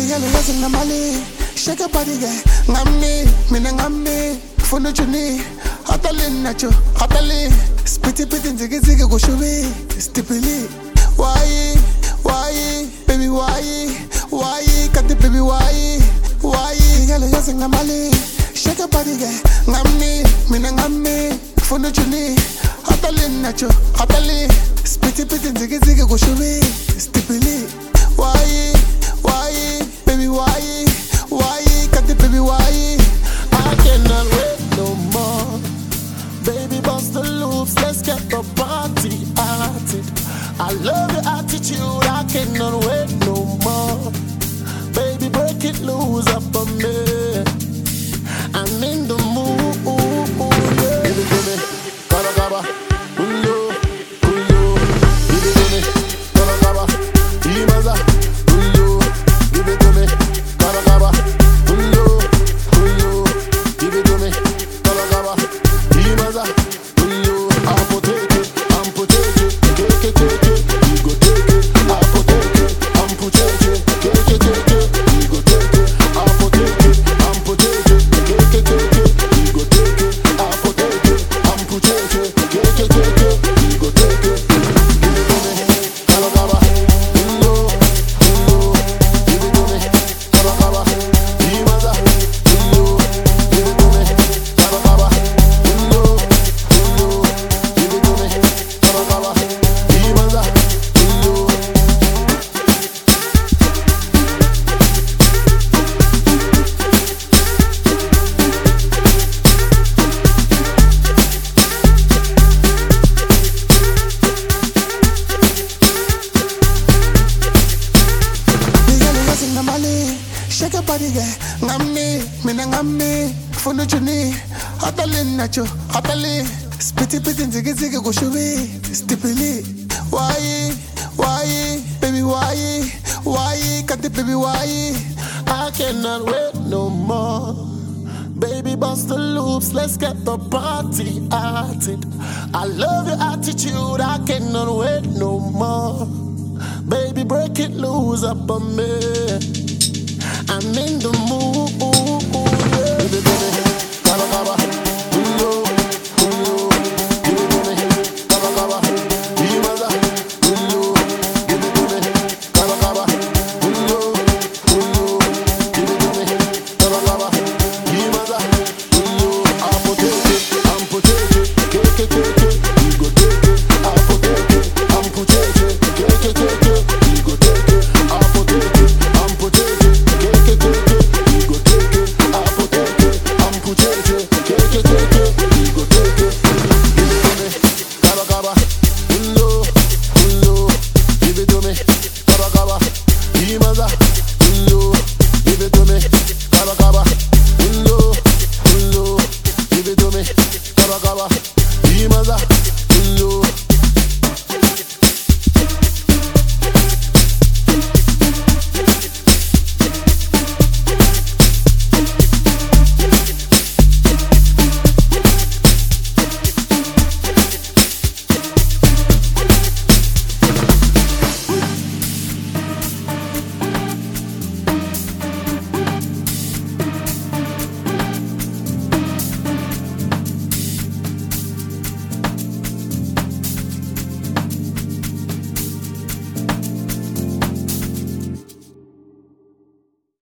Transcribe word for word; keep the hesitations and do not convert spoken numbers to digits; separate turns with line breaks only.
Girl, you sing the Mali. Shake your body, girl. Ngami, mina ngami. Funu chuni. Hotalin nacho, hotalin. Spitty pitty, ziggy ziggy go shubi. Stipili. Why, why, baby why, why? Cut the baby why, why? Girl, you sing the Mali. Shake your body, girl. Ngami, mina ngami. Funu chuni. Hotalin nacho, hotalin. Spitty pitty, ziggy ziggy go shubi. Stipili. Why, why, baby why, why? Cut the baby why?
I cannot wait no more. Baby, bust the loops, let's get the party started. I love your attitude, I cannot wait no more. Baby, break it loose up on me. I'm in the mood, yeah. Give it to me, gaba gaba, uyo, uyo. Give it to me, gaba gaba, imaza, uyo. Give it to me, gaba gaba, uyo, uyo. Give it to me, gaba gaba, imaza, uyo. I'll take it, I'm take it, take it, take it. You go take it, I'll take it, I'm take it, take it, take it. You go take it, I'll take it, I'm take it, take it, take it. You go take it, I'll take it, I'm take it, take it, take it. You go take it. Give it to me, gaba gaba, uyo, uyo. Give it to me, gaba gaba, imaza, uyo. Give it to me, gaba gaba, uyo, uyo. Give it to me, gaba gaba, imaza, uyo.
Girl, you sing the Mali. Shake your body, girl. Ngami, mina ngami. Funu chuni. Hotalin nacho, hotalin. Spitty pitty, ziggy ziggy go shubi. Stipili. Why, why, baby why, why? Cut the baby why?
I cannot wait no more. Baby, bust the loops, let's get the party started. I love your attitude, I cannot wait no more. Baby, break it loose up on me. I'm in the mood, yeah. Baby, baby.